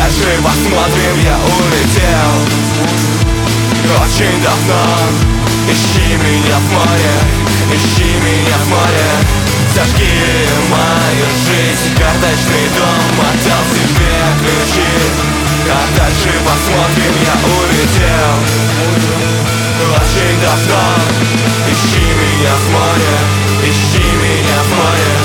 дальше посмотрим, я улетел очень давно. Ищи меня в море, ищи меня в море. Зажги мою жизнь, карточный дом, отдал тебе ключи. А дальше посмотрим, я улетел очень давно. Ищи меня в море, ищи меня в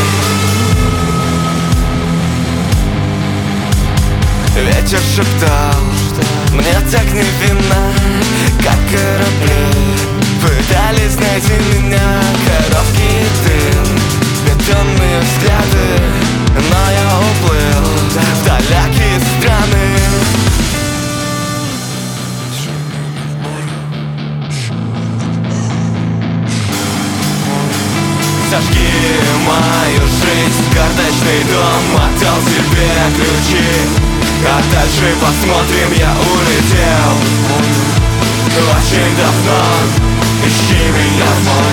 море. Ветер шептал мне так невинно, как корабли пытались найти меня. Короткий дым, бетонные взгляды, но я уплыл в далекие страны. Зажги мою жизнь, карточный дом, отдал тебе ключи. А дальше посмотрим, я улетел очень давно. Ищи меня в море.